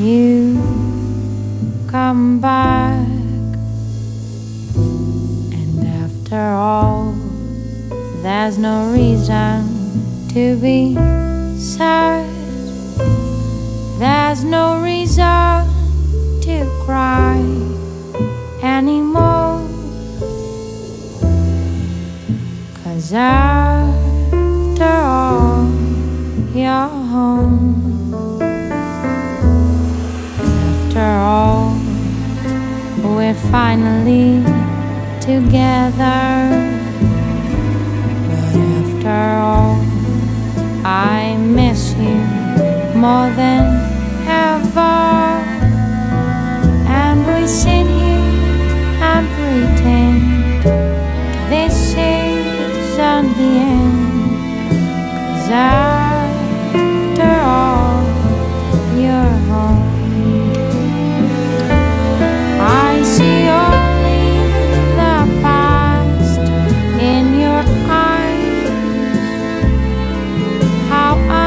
you come back. And after all, there's no reason to be sad. There's no reason to cry anymore. 'Cause after all, you're home. After all, we're finally together. But after all, I miss you more than ever. And we sit here and pretend this isn't the end. 'Cause after all, you're home. I see only the past in your eyes. How I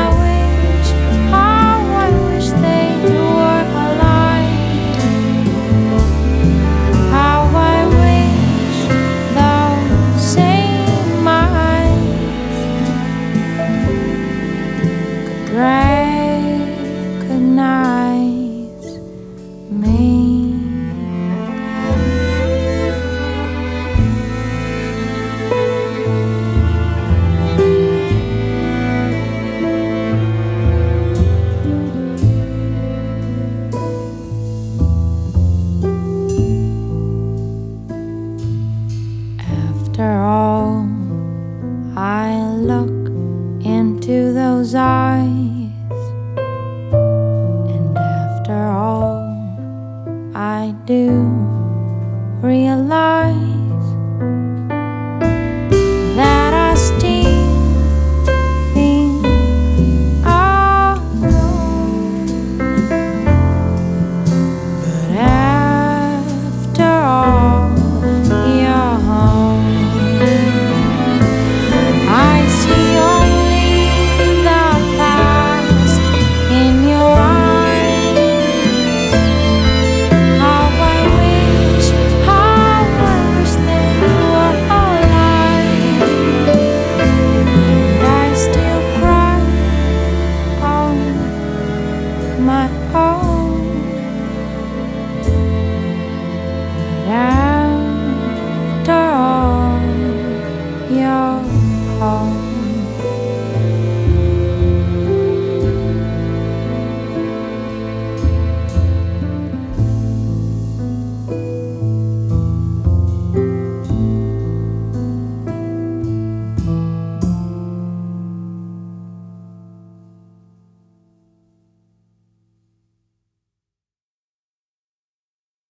wish they were alive. How I wish those same eyes could recognize me. After all, I look into those eyes.